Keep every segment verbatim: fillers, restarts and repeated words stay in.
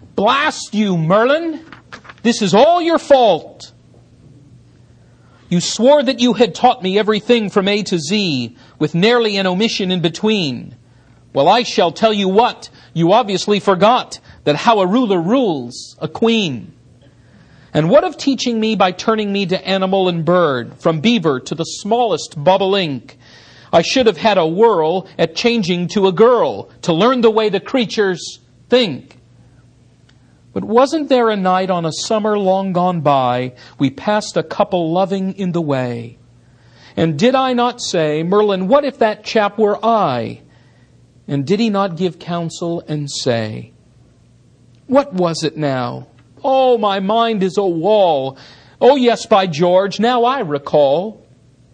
Blast you, Merlin! This is all your fault. You swore that you had taught me everything from A to Z, with nearly an omission in between. Well, I shall tell you what. You obviously forgot that how a ruler rules a queen. And what of teaching me by turning me to animal and bird, from beaver to the smallest bobolink? I should have had a whirl at changing to a girl, to learn the way the creatures think. But wasn't there a night on a summer long gone by, we passed a couple loving in the way? And did I not say, Merlin, what if that chap were I? And did he not give counsel and say, what was it now? Oh, my mind is a wall. Oh, yes, by George, now I recall.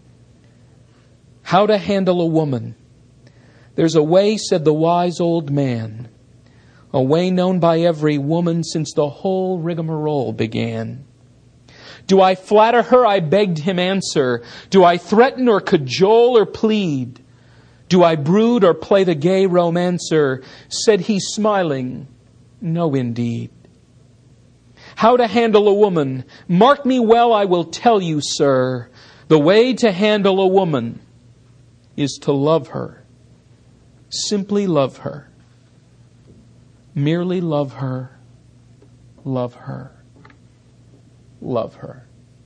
How to handle a woman. There's a way, said the wise old man, a way known by every woman since the whole rigmarole began. Do I flatter her? I begged him answer. Do I threaten or cajole or plead? Do I brood or play the gay romancer? Said he smiling, no indeed. How to handle a woman. Mark me well, I will tell you, sir. The way to handle a woman is to love her. Simply love her. Merely love her. Love her. Love her.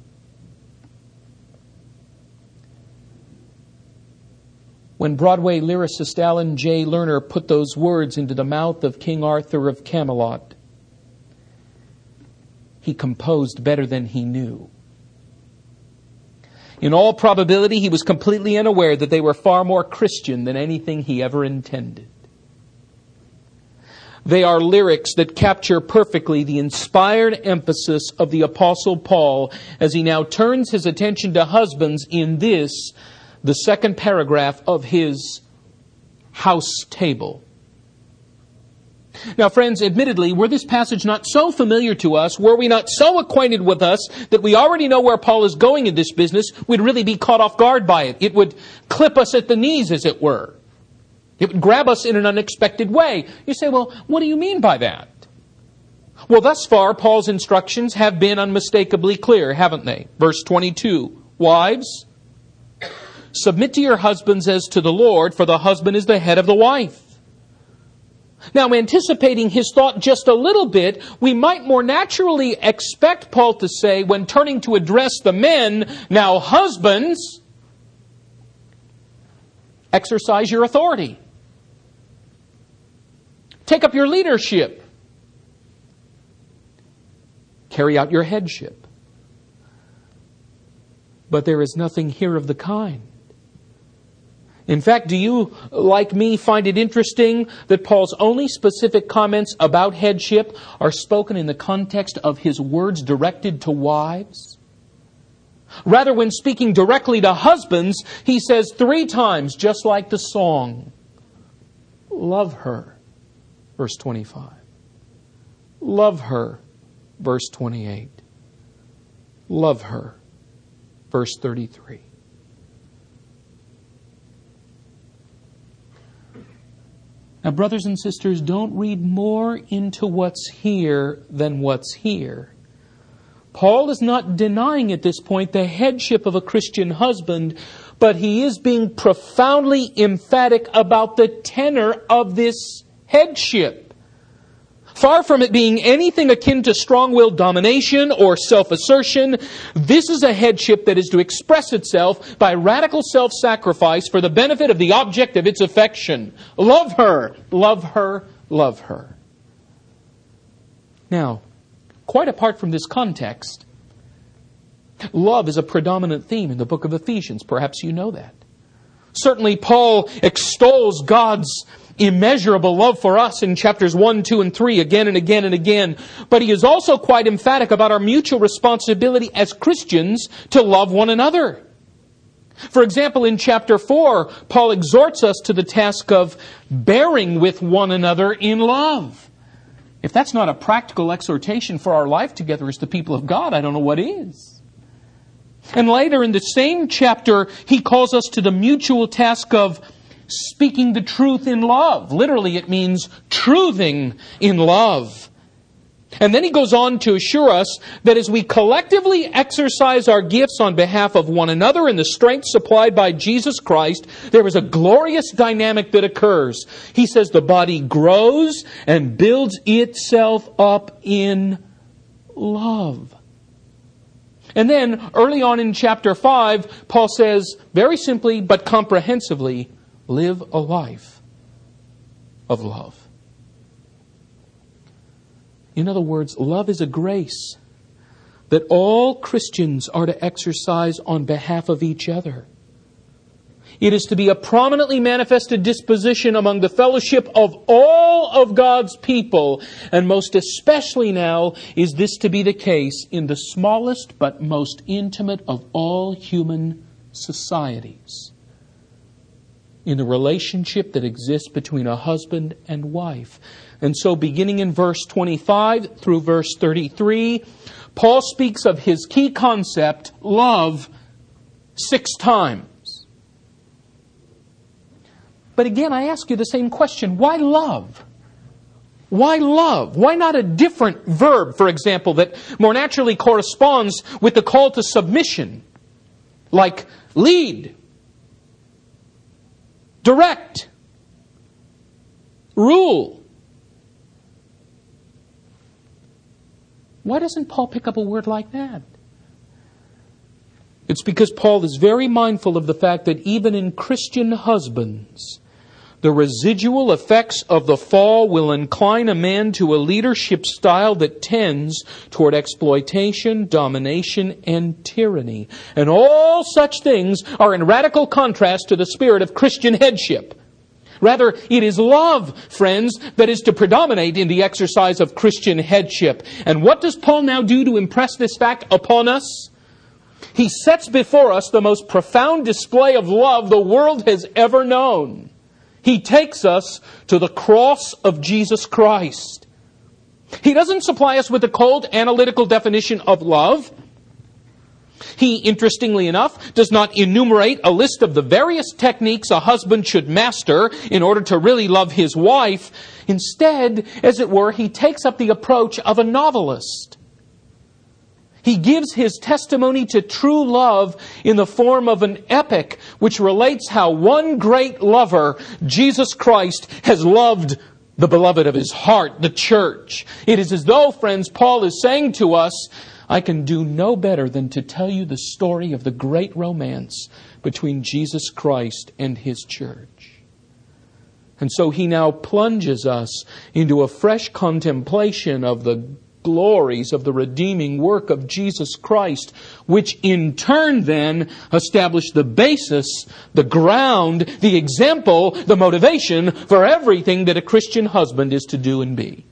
When Broadway lyricist Alan J. Lerner put those words into the mouth of King Arthur of Camelot, he composed better than he knew. In all probability, he was completely unaware that they were far more Christian than anything he ever intended. They are lyrics that capture perfectly the inspired emphasis of the Apostle Paul as he now turns his attention to husbands in this, the second paragraph of his house table. Now, friends, admittedly, were this passage not so familiar to us, were we not so acquainted with us that we already know where Paul is going in this business, we'd really be caught off guard by it. It would clip us at the knees, as it were. It would grab us in an unexpected way. You say, well, what do you mean by that? Well, thus far, Paul's instructions have been unmistakably clear, haven't they? Verse twenty-two, wives, submit to your husbands as to the Lord, for the husband is the head of the wife. Now, anticipating his thought just a little bit, we might more naturally expect Paul to say, when turning to address the men, now husbands, exercise your authority. Take up your leadership. Carry out your headship. But there is nothing here of the kind. In fact, do you, like me, find it interesting that Paul's only specific comments about headship are spoken in the context of his words directed to wives? Rather, when speaking directly to husbands, he says three times, just like the song, love her, verse twenty-five. Love her, verse twenty-eight. Love her, verse thirty-three. Now, brothers and sisters, don't read more into what's here than what's here. Paul is not denying at this point the headship of a Christian husband, but he is being profoundly emphatic about the tenor of this headship. Far from it being anything akin to strong-willed domination or self-assertion, this is a headship that is to express itself by radical self-sacrifice for the benefit of the object of its affection. Love her, love her, love her. Now, quite apart from this context, love is a predominant theme in the book of Ephesians. Perhaps you know that. Certainly, Paul extols God's immeasurable love for us in chapters one, two, and three again and again and again. But he is also quite emphatic about our mutual responsibility as Christians to love one another. For example, in chapter four, Paul exhorts us to the task of bearing with one another in love. If that's not a practical exhortation for our life together as the people of God, I don't know what is. And later in the same chapter, he calls us to the mutual task of speaking the truth in love. Literally, it means truthing in love. And then he goes on to assure us that as we collectively exercise our gifts on behalf of one another in the strength supplied by Jesus Christ, there is a glorious dynamic that occurs. He says the body grows and builds itself up in love. And then, early on in chapter five, Paul says, very simply but comprehensively, live a life of love. In other words, love is a grace that all Christians are to exercise on behalf of each other. It is to be a prominently manifested disposition among the fellowship of all of God's people. And most especially now is this to be the case in the smallest but most intimate of all human societies. In the relationship that exists between a husband and wife. And so beginning in verse twenty-five through verse thirty-three, Paul speaks of his key concept, love, six times. But again, I ask you the same question. Why love? Why love? Why not a different verb, for example, that more naturally corresponds with the call to submission? Like lead, direct, rule. Why doesn't Paul pick up a word like that? It's because Paul is very mindful of the fact that even in Christian husbands, the residual effects of the fall will incline a man to a leadership style that tends toward exploitation, domination, and tyranny. And all such things are in radical contrast to the spirit of Christian headship. Rather, it is love, friends, that is to predominate in the exercise of Christian headship. And what does Paul now do to impress this fact upon us? He sets before us the most profound display of love the world has ever known. He takes us to the cross of Jesus Christ. He doesn't supply us with a cold analytical definition of love. He, interestingly enough, does not enumerate a list of the various techniques a husband should master in order to really love his wife. Instead, as it were, he takes up the approach of a novelist. He gives his testimony to true love in the form of an epic which relates how one great lover, Jesus Christ, has loved the beloved of his heart, the church. It is as though, friends, Paul is saying to us, I can do no better than to tell you the story of the great romance between Jesus Christ and His church. And so he now plunges us into a fresh contemplation of the glories of the redeeming work of Jesus Christ, which in turn then establish the basis, the ground, the example, the motivation for everything that a Christian husband is to do and be.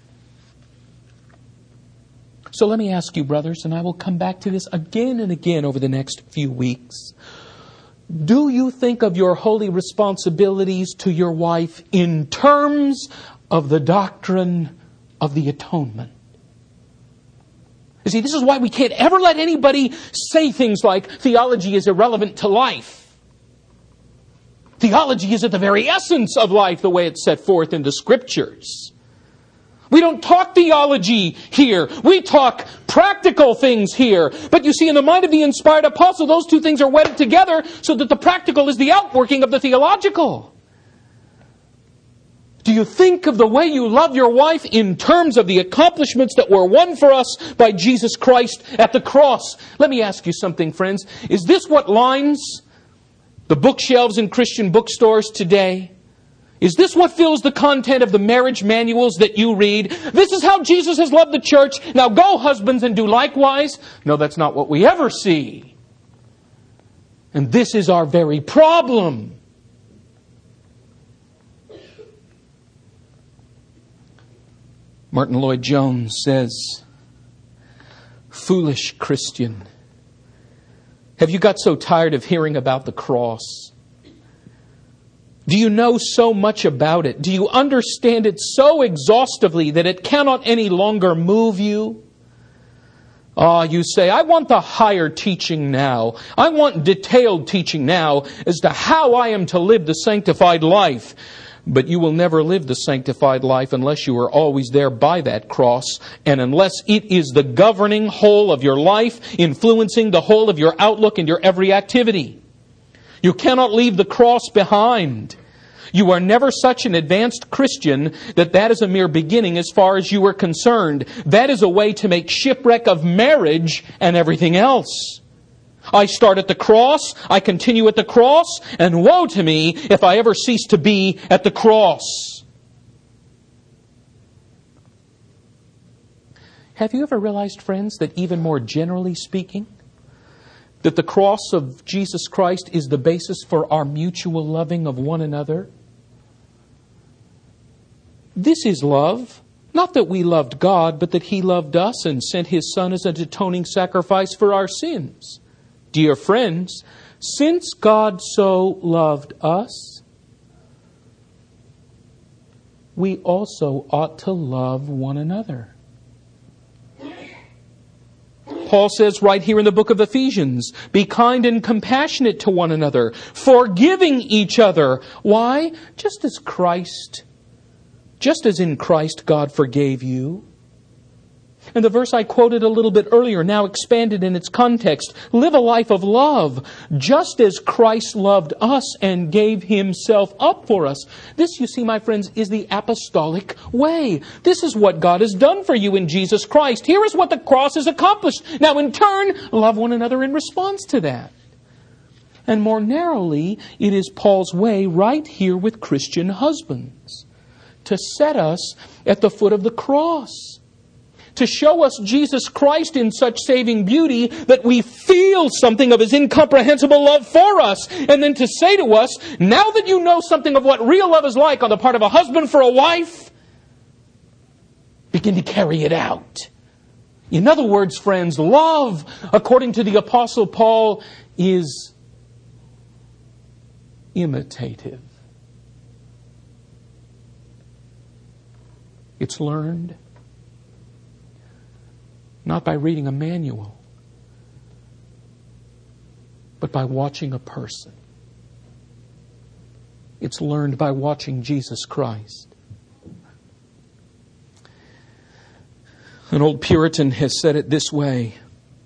So let me ask you, brothers, and I will come back to this again and again over the next few weeks. Do you think of your holy responsibilities to your wife in terms of the doctrine of the atonement? You see, this is why we can't ever let anybody say things like theology is irrelevant to life. Theology is at the very essence of life, the way it's set forth in the Scriptures. We don't talk theology here. We talk practical things here. But you see, in the mind of the inspired apostle, those two things are wedded together so that the practical is the outworking of the theological. Do you think of the way you love your wife in terms of the accomplishments that were won for us by Jesus Christ at the cross? Let me ask you something, friends. Is this what lines the bookshelves in Christian bookstores today? Is this what fills the content of the marriage manuals that you read? This is how Jesus has loved the church. Now go, husbands, and do likewise. No, that's not what we ever see. And this is our very problem. Martin Lloyd-Jones says, "Foolish Christian, have you got so tired of hearing about the cross? Do you know so much about it? Do you understand it so exhaustively that it cannot any longer move you? Ah, you say, I want the higher teaching now. I want detailed teaching now as to how I am to live the sanctified life. But you will never live the sanctified life unless you are always there by that cross, and unless it is the governing whole of your life, influencing the whole of your outlook and your every activity. You cannot leave the cross behind. You are never such an advanced Christian that that is a mere beginning as far as you are concerned. That is a way to make shipwreck of marriage and everything else. I start at the cross, I continue at the cross, and woe to me if I ever cease to be at the cross. Have you ever realized, friends, that even more generally speaking, that the cross of Jesus Christ is the basis for our mutual loving of one another? This is love. Not that we loved God, but that He loved us and sent His Son as an atoning sacrifice for our sins. Dear friends, since God so loved us, we also ought to love one another. Paul says right here in the book of Ephesians, be kind and compassionate to one another, forgiving each other. Why? Just as Christ, just as in Christ God forgave you. And the verse I quoted a little bit earlier, now expanded in its context. Live a life of love, just as Christ loved us and gave Himself up for us. This, you see, my friends, is the apostolic way. This is what God has done for you in Jesus Christ. Here is what the cross has accomplished. Now, in turn, love one another in response to that. And more narrowly, it is Paul's way right here with Christian husbands, to set us at the foot of the cross, to show us Jesus Christ in such saving beauty that we feel something of His incomprehensible love for us. And then to say to us, now that you know something of what real love is like on the part of a husband for a wife, begin to carry it out. In other words, friends, love, according to the Apostle Paul, is imitative. It's learned. Not by reading a manual, but by watching a person. It's learned by watching Jesus Christ. An old Puritan has said it this way.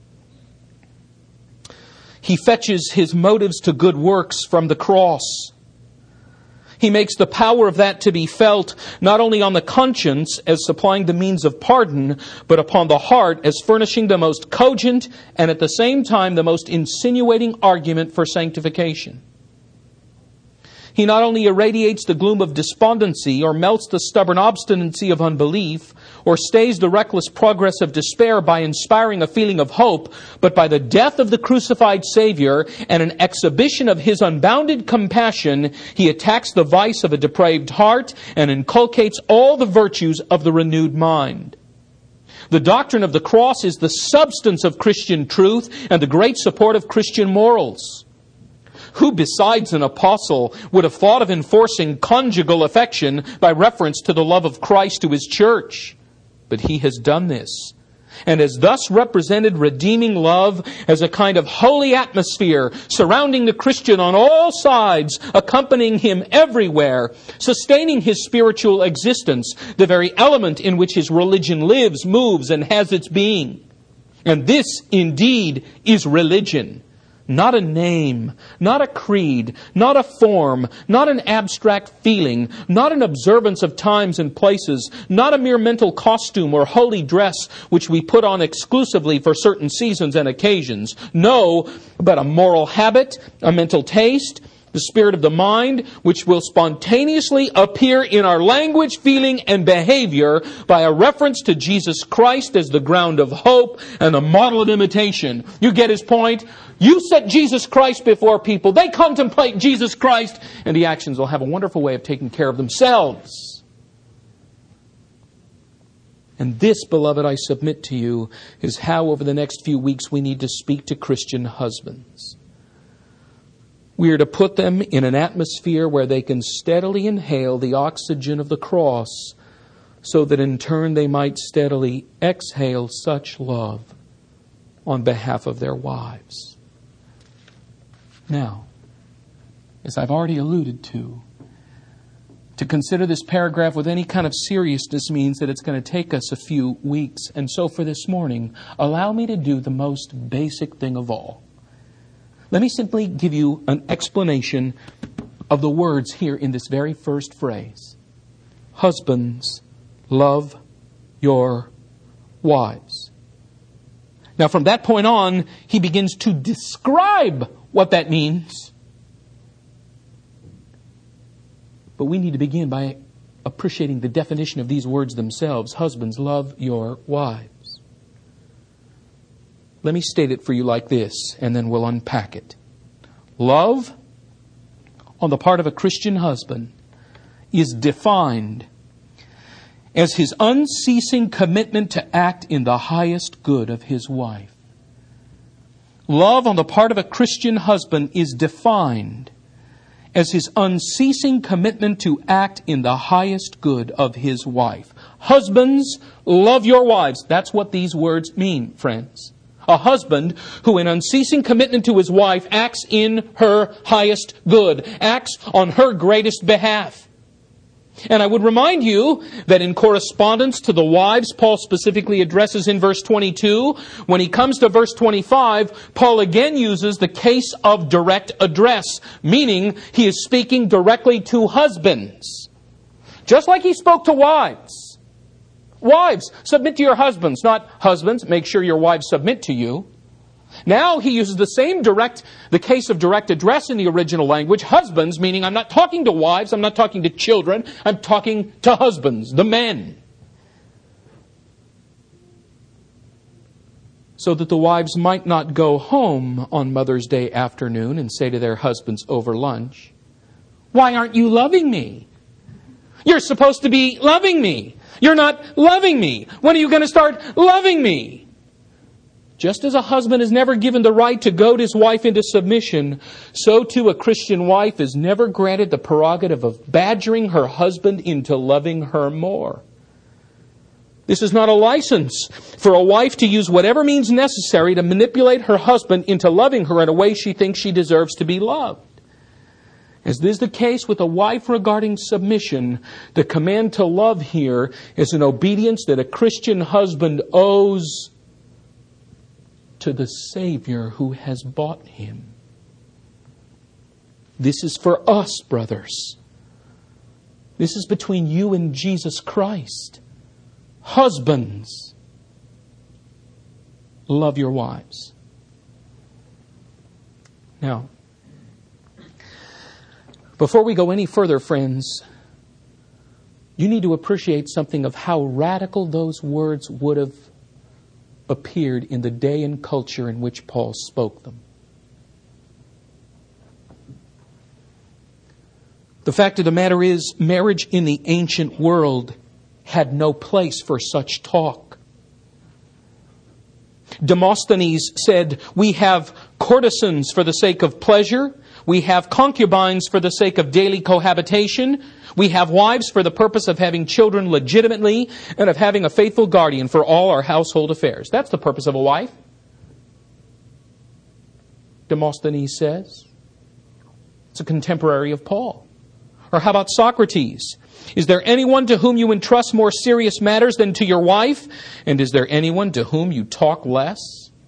He fetches his motives to good works from the cross. He makes the power of that to be felt not only on the conscience as supplying the means of pardon, but upon the heart as furnishing the most cogent and at the same time the most insinuating argument for sanctification. He not only irradiates the gloom of despondency or melts the stubborn obstinacy of unbelief or stays the reckless progress of despair by inspiring a feeling of hope, but by the death of the crucified Savior and an exhibition of His unbounded compassion, He attacks the vice of a depraved heart and inculcates all the virtues of the renewed mind. The doctrine of the cross is the substance of Christian truth and the great support of Christian morals. Who besides an apostle would have thought of enforcing conjugal affection by reference to the love of Christ to His church? But He has done this, and has thus represented redeeming love as a kind of holy atmosphere surrounding the Christian on all sides, accompanying him everywhere, sustaining his spiritual existence, the very element in which his religion lives, moves, and has its being. And this indeed is religion. Not a name, not a creed, not a form, not an abstract feeling, not an observance of times and places, not a mere mental costume or holy dress which we put on exclusively for certain seasons and occasions. No, but a moral habit, a mental taste, the spirit of the mind, which will spontaneously appear in our language, feeling, and behavior by a reference to Jesus Christ as the ground of hope and the model of imitation. You get his point? You set Jesus Christ before people. They contemplate Jesus Christ, and the actions will have a wonderful way of taking care of themselves. And this, beloved, I submit to you, is how over the next few weeks we need to speak to Christian husbands. We are to put them in an atmosphere where they can steadily inhale the oxygen of the cross, so that in turn they might steadily exhale such love on behalf of their wives. Now, as I've already alluded to, To consider this paragraph with any kind of seriousness means that it's going to take us a few weeks. And so for this morning, allow me to do the most basic thing of all. Let me simply give you an explanation of the words here in this very first phrase. Husbands, love your wives. Now from that point on, he begins to describe what that means. But we need to begin by appreciating the definition of these words themselves. Husbands, love your wives. Let me state it for you like this, and then we'll unpack it. Love, on the part of a Christian husband, is defined as his unceasing commitment to act in the highest good of his wife. Love, on the part of a Christian husband, is defined as his unceasing commitment to act in the highest good of his wife. Husbands, love your wives. That's what these words mean, friends. A husband who in unceasing commitment to his wife acts in her highest good, acts on her greatest behalf. And I would remind you that in correspondence to the wives Paul specifically addresses in verse twenty-two, when he comes to verse twenty-five, Paul again uses the case of direct address, meaning he is speaking directly to husbands. Just like he spoke to wives. Wives, submit to your husbands, not husbands, make sure your wives submit to you. Now he uses the same direct, the case of direct address in the original language. Husbands, meaning I'm not talking to wives, I'm not talking to children, I'm talking to husbands, the men. So that the wives might not go home on Mother's Day afternoon and say to their husbands over lunch, "Why aren't you loving me? You're supposed to be loving me. You're not loving me. When are you going to start loving me?" Just as a husband is never given the right to goad his wife into submission, so too a Christian wife is never granted the prerogative of badgering her husband into loving her more. This is not a license for a wife to use whatever means necessary to manipulate her husband into loving her in a way she thinks she deserves to be loved. As is the case with a wife regarding submission, the command to love here is an obedience that a Christian husband owes to the Savior who has bought him. This is for us, brothers. This is between you and Jesus Christ. Husbands, love your wives. Now, before we go any further, friends, you need to appreciate something of how radical those words would have appeared in the day and culture in which Paul spoke them. The fact of the matter is, marriage in the ancient world had no place for such talk. Demosthenes said, "We have courtesans for the sake of pleasure. We have concubines for the sake of daily cohabitation. We have wives for the purpose of having children legitimately and of having a faithful guardian for all our household affairs." That's the purpose of a wife, Demosthenes says. It's a contemporary of Paul. Or how about Socrates? "Is there anyone to whom you entrust more serious matters than to your wife? And is there anyone to whom you talk less?"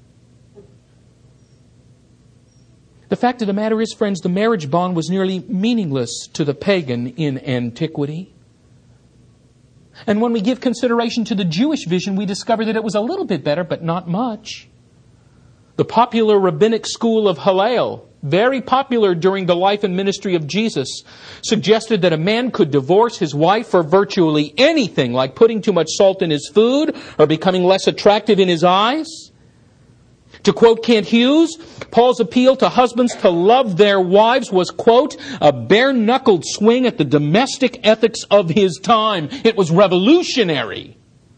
The fact of the matter is, friends, the marriage bond was nearly meaningless to the pagan in antiquity. And when we give consideration to the Jewish vision, we discover that it was a little bit better, but not much. The popular rabbinic school of Hillel, very popular during the life and ministry of Jesus, suggested that a man could divorce his wife for virtually anything, like putting too much salt in his food or becoming less attractive in his eyes. To quote Kent Hughes, Paul's appeal to husbands to love their wives was, quote, "a bare-knuckled swing at the domestic ethics of his time." It was revolutionary.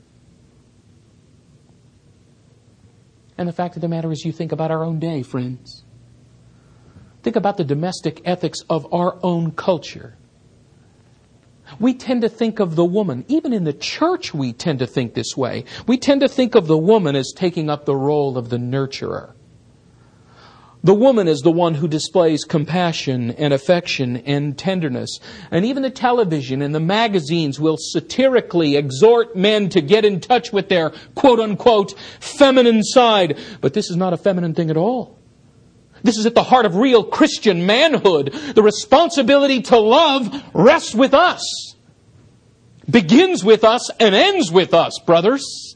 And the fact of the matter is, you think about our own day, friends. Think about the domestic ethics of our own culture. We tend to think of the woman, even in the church we tend to think this way. We tend to think of the woman as taking up the role of the nurturer. The woman is the one who displays compassion and affection and tenderness. And even the television and the magazines will satirically exhort men to get in touch with their quote-unquote feminine side. But this is not a feminine thing at all. This is at the heart of real Christian manhood. The responsibility to love rests with us. Begins with us and ends with us, brothers.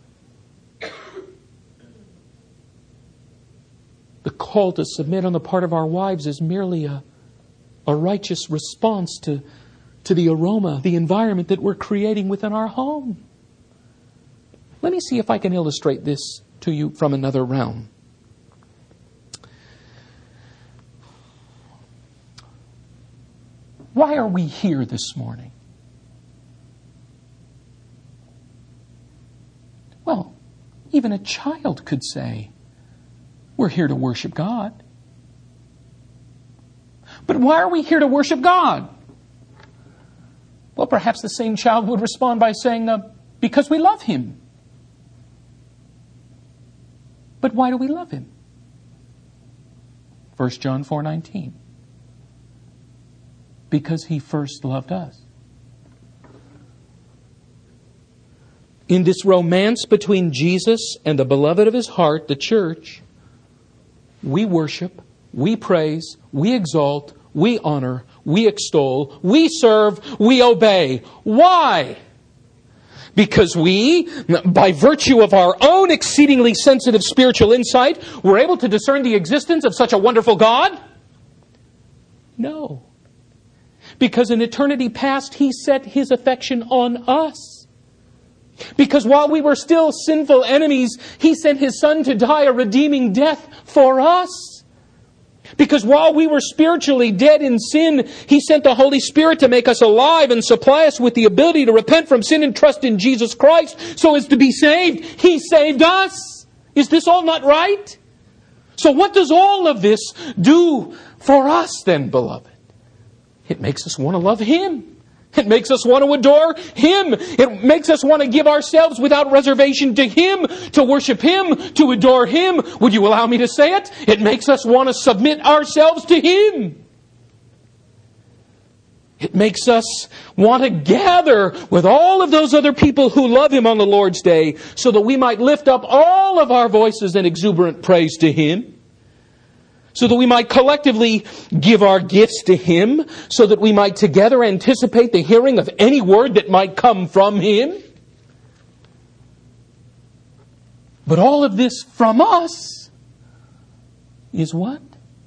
The call to submit on the part of our wives is merely a, a righteous response to, to the aroma, the environment that we're creating within our home. Let me see if I can illustrate this to you from another realm. Why are we here this morning? Well, even a child could say, we're here to worship God. But why are we here to worship God? Well, perhaps the same child would respond by saying, uh, because we love Him. But why do we love Him? First John four nineteen. Because He first loved us. In this romance between Jesus and the beloved of His heart, the church, we worship, we praise, we exalt, we honor, we extol, we serve, we obey. Why? Because we, by virtue of our own exceedingly sensitive spiritual insight, were able to discern the existence of such a wonderful God? No. Because in eternity past, He set His affection on us. Because while we were still sinful enemies, He sent His Son to die a redeeming death for us. Because while we were spiritually dead in sin, He sent the Holy Spirit to make us alive and supply us with the ability to repent from sin and trust in Jesus Christ so as to be saved. He saved us. Is this all not right? So what does all of this do for us then, beloved? It makes us want to love Him. It makes us want to adore Him. It makes us want to give ourselves without reservation to Him, to worship Him, to adore Him. Would you allow me to say it? It makes us want to submit ourselves to Him. It makes us want to gather with all of those other people who love Him on the Lord's Day so that we might lift up all of our voices in exuberant praise to Him. So that we might collectively give our gifts to Him, so that we might together anticipate the hearing of any word that might come from Him. But all of this from us is what?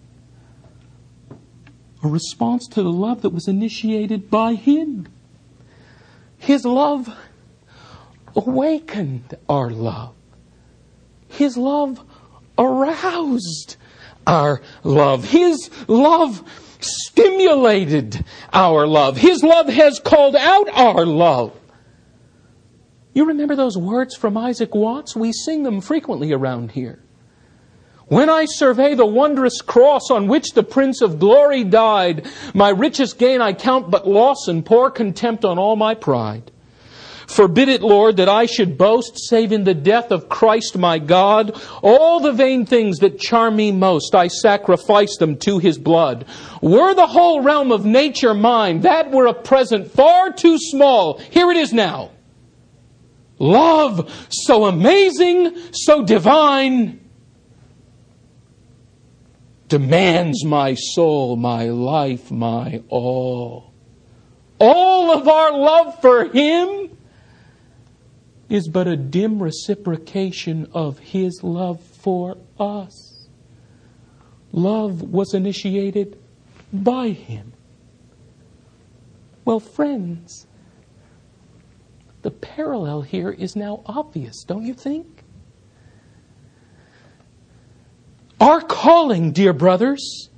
A response to the love that was initiated by Him. His love awakened our love. His love aroused our love. His love stimulated our love. His love has called out our love. You remember those words from Isaac Watts? We sing them frequently around here. When I survey the wondrous cross on which the Prince of Glory died, my richest gain I count but loss and pour contempt on all my pride. Forbid it, Lord, that I should boast save in the death of Christ my God. All the vain things that charm me most, I sacrifice them to His blood. Were the whole realm of nature mine, that were a present far too small. Here it is now. Love so amazing, so divine, demands my soul, my life, my all. All of our love for Him is but a dim reciprocation of His love for us. Love was initiated by Him. Well, friends, the parallel here is now obvious, don't you think? Our calling, dear brothers,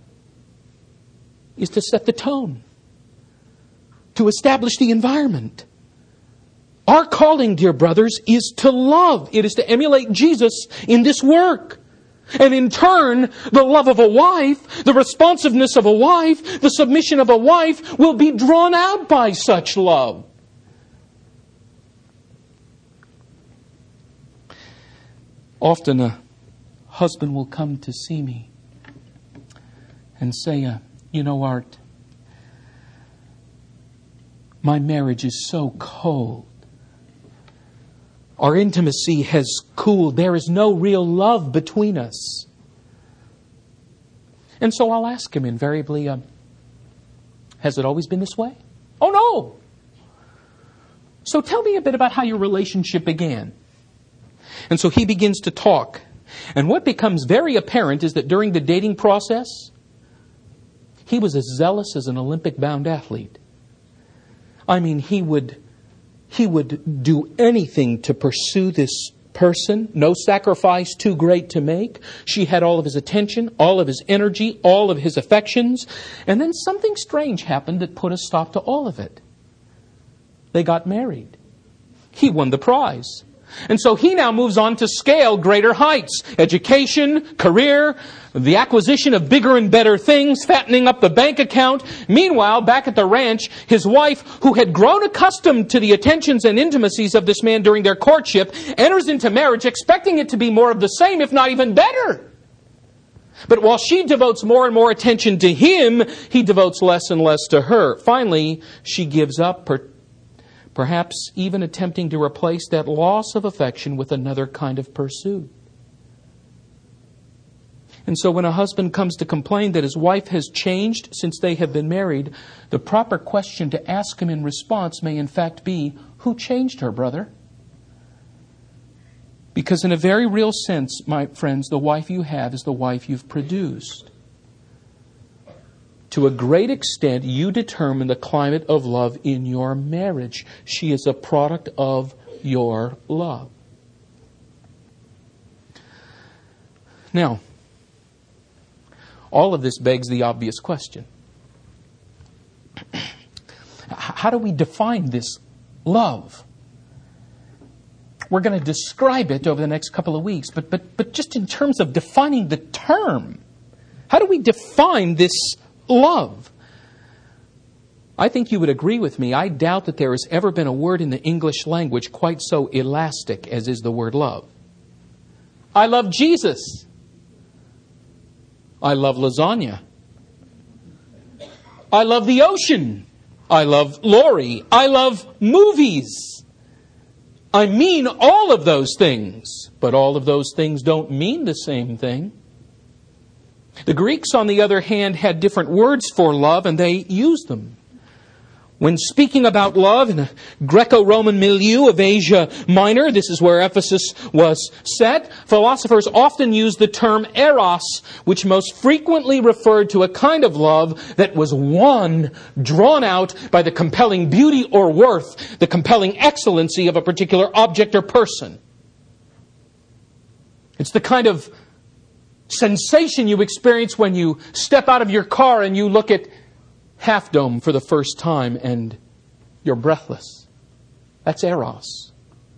is to set the tone, to establish the environment. Our calling, dear brothers, is to love. It is to emulate Jesus in this work. And in turn, the love of a wife, the responsiveness of a wife, the submission of a wife will be drawn out by such love. Often a husband will come to see me and say, uh, you know, Art, my marriage is so cold. Our intimacy has cooled. There is no real love between us. And so I'll ask him invariably, uh, has it always been this way? Oh, no. So tell me a bit about how your relationship began. And so he begins to talk. And what becomes very apparent is that during the dating process, he was as zealous as an Olympic-bound athlete. I mean, he would, he would do anything to pursue this person. No sacrifice too great to make. She had all of his attention, all of his energy, all of his affections. And then something strange happened that put a stop to all of it. They got married. He won the prize. And so he now moves on to scale greater heights. Education, career, the acquisition of bigger and better things, fattening up the bank account. Meanwhile, back at the ranch, his wife, who had grown accustomed to the attentions and intimacies of this man during their courtship, enters into marriage expecting it to be more of the same, if not even better. But while she devotes more and more attention to him, he devotes less and less to her. Finally, she gives up her perhaps even attempting to replace that loss of affection with another kind of pursuit. And so when a husband comes to complain that his wife has changed since they have been married, the proper question to ask him in response may in fact be, who changed her, brother? Because in a very real sense, my friends, the wife you have is the wife you've produced. To a great extent, you determine the climate of love in your marriage. She is a product of your love. Now, all of this begs the obvious question. How do we define this love? We're going to describe it over the next couple of weeks, but but but just in terms of defining the term, how do we define this love? I think you would agree with me. I doubt that there has ever been a word in the English language quite so elastic as is the word love. I love Jesus. I love lasagna. I love the ocean. I love Lori. I love movies. I mean all of those things, but all of those things don't mean the same thing. The Greeks, on the other hand, had different words for love, and they used them. When speaking about love in a Greco-Roman milieu of Asia Minor, this is where Ephesus was set, philosophers often used the term eros, which most frequently referred to a kind of love that was won, drawn out by the compelling beauty or worth, the compelling excellency of a particular object or person. It's the kind of sensation you experience when you step out of your car and you look at Half Dome for the first time and you're breathless. That's eros.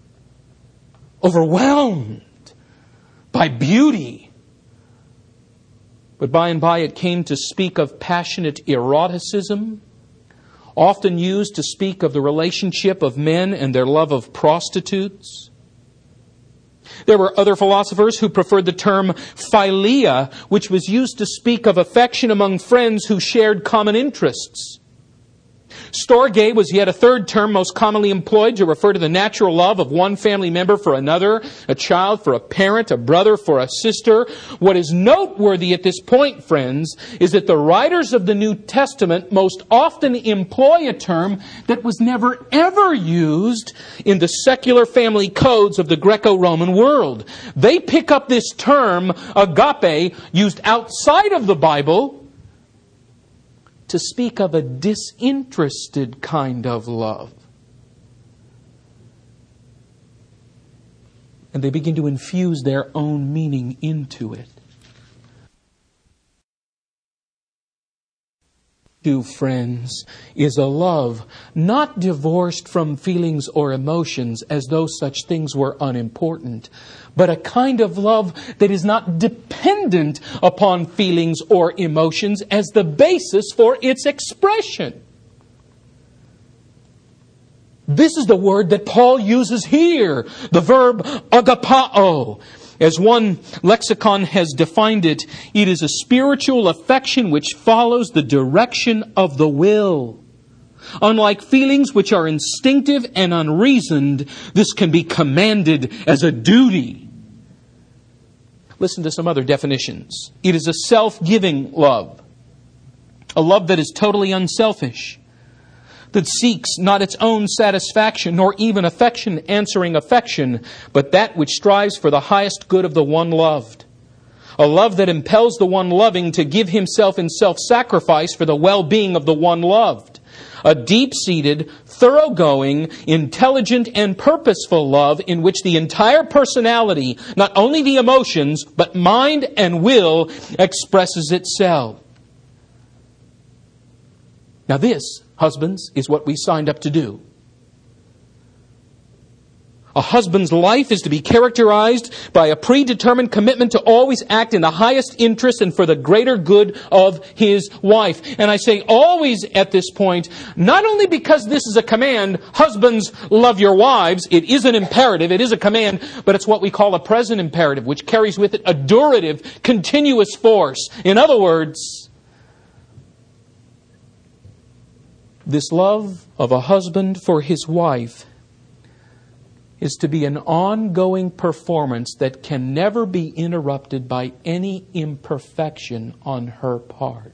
Overwhelmed by beauty. But by and by it came to speak of passionate eroticism, often used to speak of the relationship of men and their love of prostitutes. There were other philosophers who preferred the term philia, which was used to speak of affection among friends who shared common interests. Storge was yet a third term most commonly employed to refer to the natural love of one family member for another, a child for a parent, a brother for a sister. What is noteworthy at this point, friends, is that the writers of the New Testament most often employ a term that was never ever used in the secular family codes of the Greco-Roman world. They pick up this term, agape, used outside of the Bible, to speak of a disinterested kind of love. And they begin to infuse their own meaning into it. To friends, is a love not divorced from feelings or emotions as though such things were unimportant, but a kind of love that is not dependent upon feelings or emotions as the basis for its expression. This is the word that Paul uses here, the verb agapao. As one lexicon has defined it, it is a spiritual affection which follows the direction of the will. Unlike feelings which are instinctive and unreasoned, this can be commanded as a duty. Listen to some other definitions. It is a self-giving love. A love that is totally unselfish. That seeks not its own satisfaction, nor even affection answering affection, but that which strives for the highest good of the one loved. A love that impels the one loving to give himself in self-sacrifice for the well-being of the one loved. A deep-seated, thoroughgoing, intelligent, and purposeful love in which the entire personality, not only the emotions, but mind and will, expresses itself. Now this, husbands, is what we signed up to do. A husband's life is to be characterized by a predetermined commitment to always act in the highest interest and for the greater good of his wife. And I say always at this point, not only because this is a command, husbands, love your wives. It is an imperative, it is a command, but it's what we call a present imperative, which carries with it a durative, continuous force. In other words, this love of a husband for his wife is to be an ongoing performance that can never be interrupted by any imperfection on her part.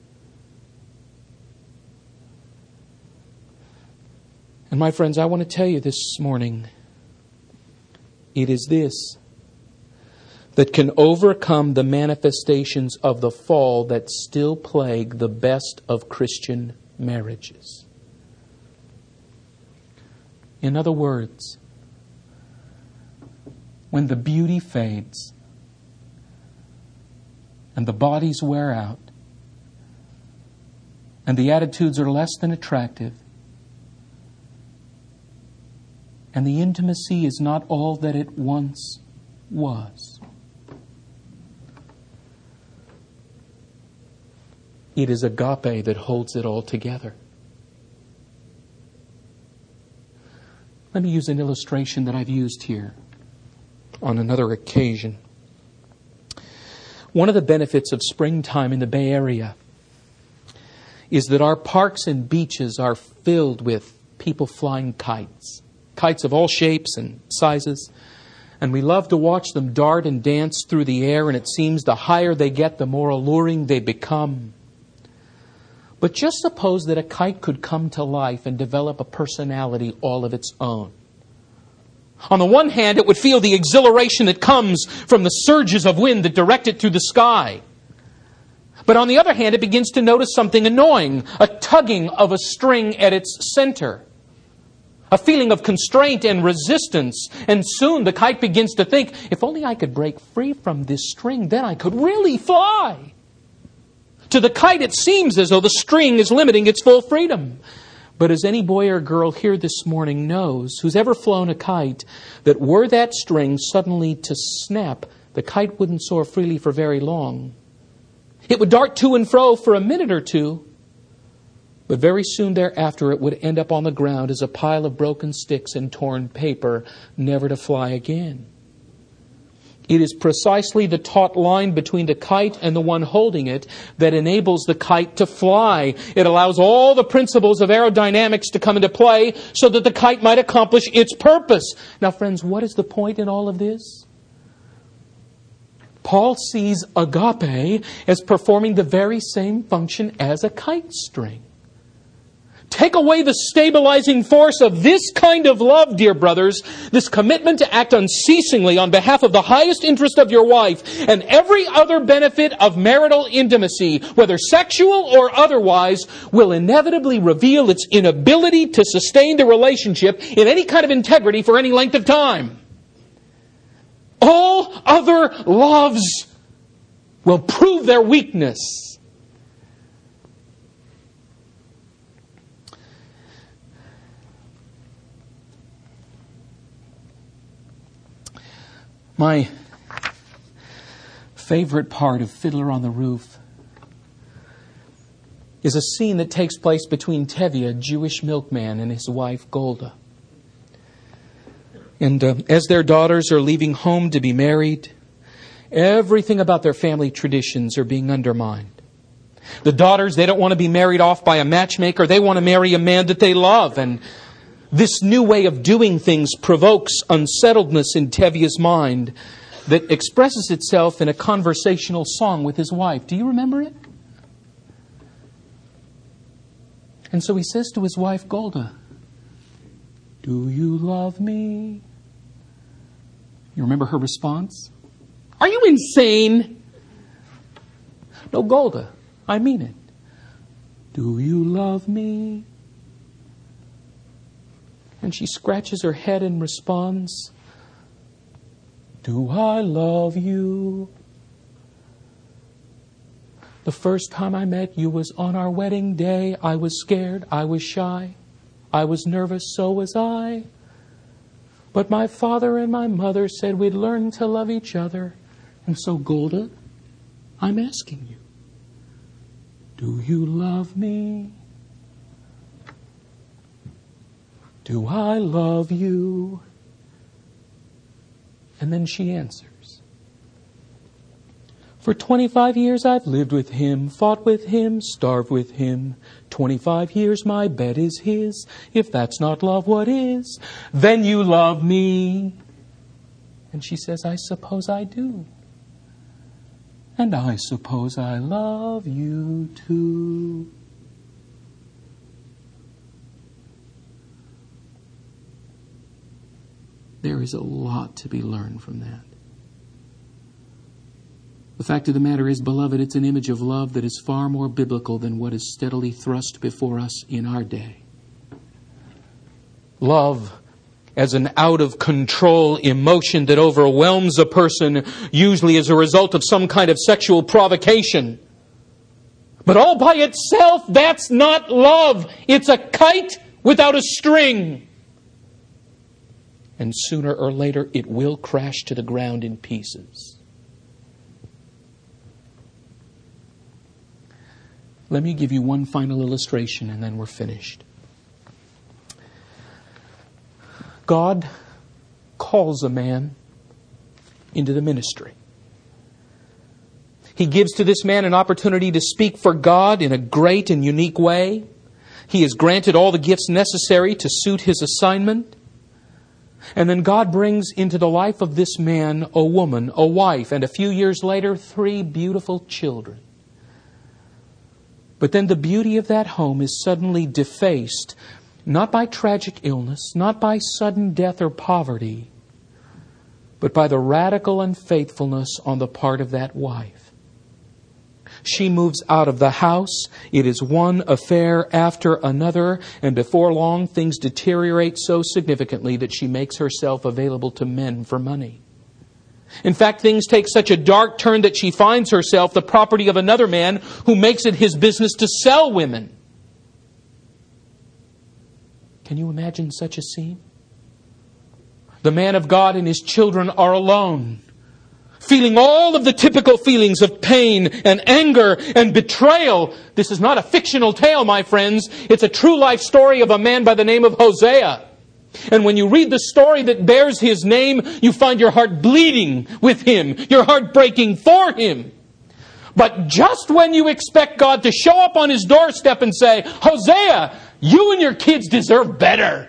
And my friends, I want to tell you this morning, it is this that can overcome the manifestations of the fall that still plague the best of Christian marriages. In other words, when the beauty fades and the bodies wear out and the attitudes are less than attractive and the intimacy is not all that it once was, it is agape that holds it all together. Let me use an illustration that I've used here on another occasion. One of the benefits of springtime in the Bay Area is that our parks and beaches are filled with people flying kites. Kites of all shapes and sizes. And we love to watch them dart and dance through the air, and it seems the higher they get, the more alluring they become. But just suppose that a kite could come to life and develop a personality all of its own. On the one hand, it would feel the exhilaration that comes from the surges of wind that direct it through the sky. But on the other hand, it begins to notice something annoying, a tugging of a string at its center. A feeling of constraint and resistance. And soon the kite begins to think, if only I could break free from this string, then I could really fly. To the kite, it seems as though the string is limiting its full freedom. But as any boy or girl here this morning knows, who's ever flown a kite, that were that string suddenly to snap, the kite wouldn't soar freely for very long. It would dart to and fro for a minute or two, but very soon thereafter it would end up on the ground as a pile of broken sticks and torn paper, never to fly again. It is precisely the taut line between the kite and the one holding it that enables the kite to fly. It allows all the principles of aerodynamics to come into play so that the kite might accomplish its purpose. Now, friends, what is the point in all of this? Paul sees agape as performing the very same function as a kite string. Take away the stabilizing force of this kind of love, dear brothers, this commitment to act unceasingly on behalf of the highest interest of your wife, and every other benefit of marital intimacy, whether sexual or otherwise, will inevitably reveal its inability to sustain the relationship in any kind of integrity for any length of time. All other loves will prove their weakness. My favorite part of Fiddler on the Roof is a scene that takes place between Tevye, a Jewish milkman, and his wife Golda. And uh, as their daughters are leaving home to be married, everything about their family traditions are being undermined. The daughters, they don't want to be married off by a matchmaker. They want to marry a man that they love. And this new way of doing things provokes unsettledness in Tevia's mind that expresses itself in a conversational song with his wife. Do you remember it? And so he says to his wife, Golda, do you love me? You remember her response? Are you insane? No, Golda, I mean it. Do you love me? And she scratches her head and responds, do I love you? The first time I met you was on our wedding day. I was scared, I was shy, I was nervous, so was I. But my father and my mother said we'd learn to love each other. And so, Golda, I'm asking you, do you love me? Do I love you? And then she answers, for twenty-five years I've lived with him, fought with him, starved with him. twenty-five years my bed is his. If that's not love, what is? Then you love me. And she says, I suppose I do. And I suppose I love you too. There is a lot to be learned from that. The fact of the matter is, beloved, it's an image of love that is far more biblical than what is steadily thrust before us in our day. Love as an out-of-control emotion that overwhelms a person, usually as a result of some kind of sexual provocation. But all by itself, that's not love. It's a kite without a string. And sooner or later, it will crash to the ground in pieces. Let me give you one final illustration and then we're finished. God calls a man into the ministry. He gives to this man an opportunity to speak for God in a great and unique way. He is granted all the gifts necessary to suit his assignment. And then God brings into the life of this man a woman, a wife, and a few years later, three beautiful children. But then the beauty of that home is suddenly defaced, not by tragic illness, not by sudden death or poverty, but by the radical unfaithfulness on the part of that wife. She moves out of the house. It is one affair after another, and before long things deteriorate so significantly that she makes herself available to men for money. In fact, things take such a dark turn that she finds herself the property of another man who makes it his business to sell women. Can you imagine such a scene? The man of God and his children are alone, feeling all of the typical feelings of pain and anger and betrayal. This is not a fictional tale, my friends. It's a true life story of a man by the name of Hosea. And when you read the story that bears his name, you find your heart bleeding with him, your heart breaking for him. But just when you expect God to show up on his doorstep and say, Hosea, you and your kids deserve better.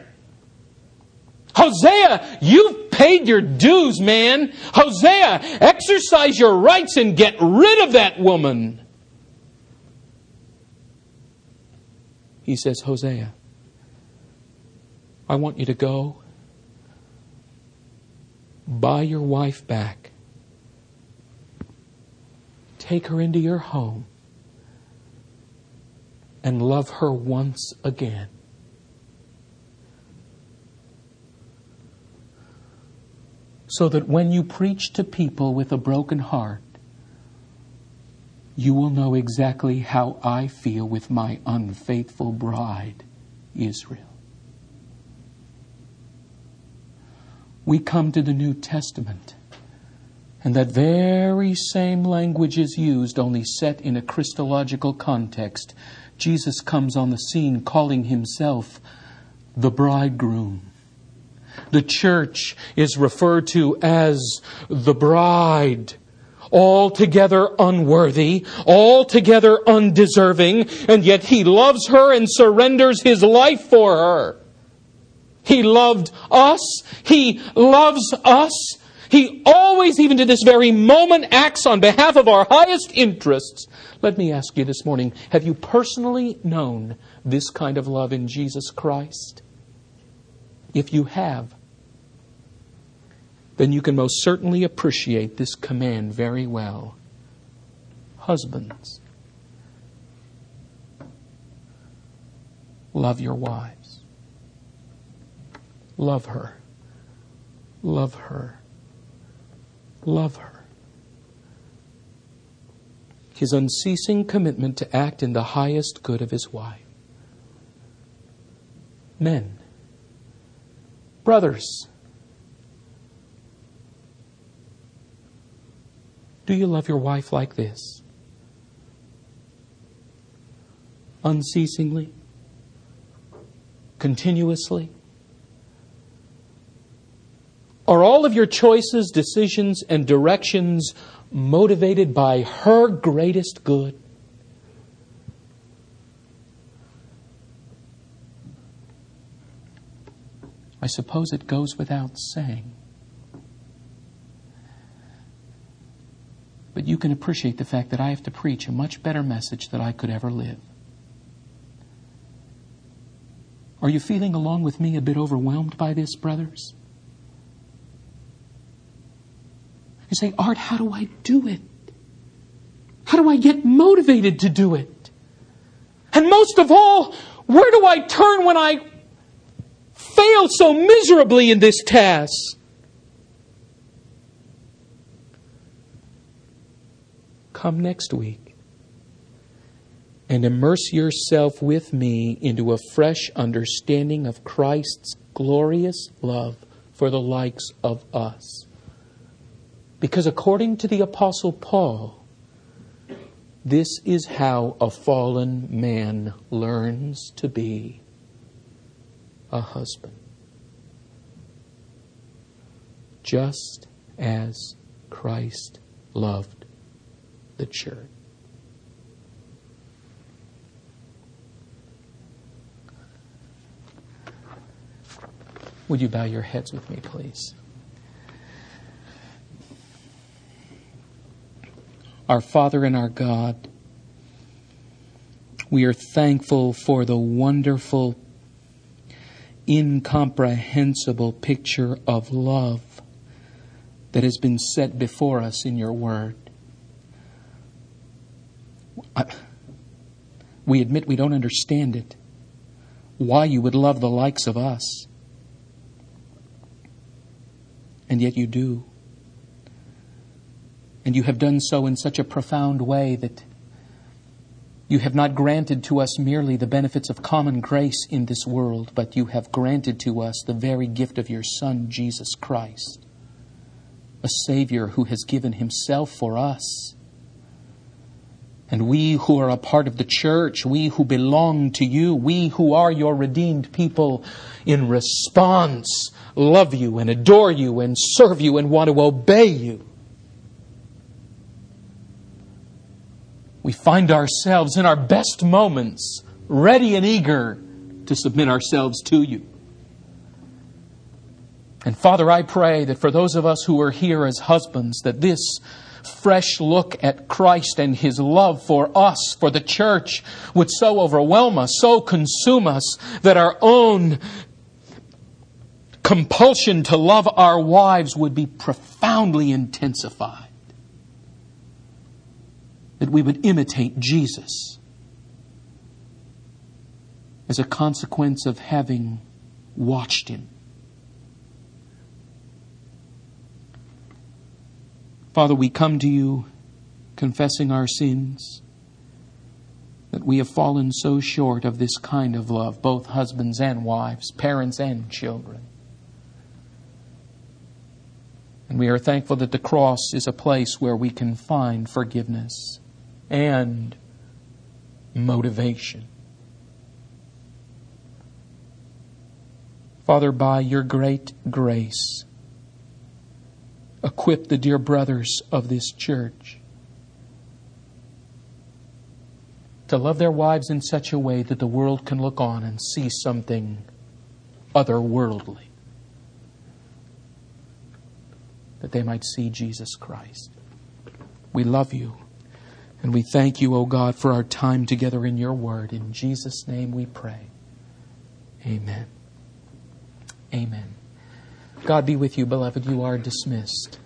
Hosea, you've paid your dues, man. Hosea, exercise your rights and get rid of that woman. He says, Hosea, I want you to go buy your wife back. Take her into your home and love her once again. So that when you preach to people with a broken heart, you will know exactly how I feel with my unfaithful bride, Israel. We come to the New Testament, and that very same language is used, only set in a Christological context. Jesus comes on the scene calling himself the bridegroom. The church is referred to as the bride. Altogether unworthy, altogether undeserving, and yet He loves her and surrenders His life for her. He loved us. He loves us. He always, even to this very moment, acts on behalf of our highest interests. Let me ask you this morning, have you personally known this kind of love in Jesus Christ? If you have, then you can most certainly appreciate this command very well. Husbands, love your wives. Love her. Love her. Love her. His unceasing commitment to act in the highest good of his wife. Men, brothers, do you love your wife like this? Unceasingly? Continuously? Are all of your choices, decisions, and directions motivated by her greatest good? I suppose it goes without saying. But you can appreciate the fact that I have to preach a much better message than I could ever live. Are you feeling along with me a bit overwhelmed by this, brothers? You say, Art, how do I do it? How do I get motivated to do it? And most of all, where do I turn when I fail so miserably in this task? Come next week and immerse yourself with me into a fresh understanding of Christ's glorious love for the likes of us. Because according to the Apostle Paul, this is how a fallen man learns to be a husband. Just as Christ loved the church. Would you bow your heads with me, please? Our Father and our God, we are thankful for the wonderful, incomprehensible picture of love that has been set before us in your Word. I, we admit we don't understand it. Why you would love the likes of us. And yet you do. And you have done so in such a profound way that you have not granted to us merely the benefits of common grace in this world, but you have granted to us the very gift of your Son, Jesus Christ, a Savior who has given Himself for us. And we who are a part of the church, we who belong to you, we who are your redeemed people, in response, love you and adore you and serve you and want to obey you. We find ourselves in our best moments ready and eager to submit ourselves to you. And Father, I pray that for those of us who are here as husbands, that this fresh look at Christ and His love for us, for the church, would so overwhelm us, so consume us, that our own compulsion to love our wives would be profoundly intensified. That we would imitate Jesus as a consequence of having watched Him. Father, we come to you confessing our sins, that we have fallen so short of this kind of love, both husbands and wives, parents and children. And we are thankful that the cross is a place where we can find forgiveness and motivation. Father, by your great grace, equip the dear brothers of this church to love their wives in such a way that the world can look on and see something otherworldly, that they might see Jesus Christ. We love you, and we thank you, O God, for our time together in your word. In Jesus' name we pray. Amen. Amen. God be with you, beloved. You are dismissed.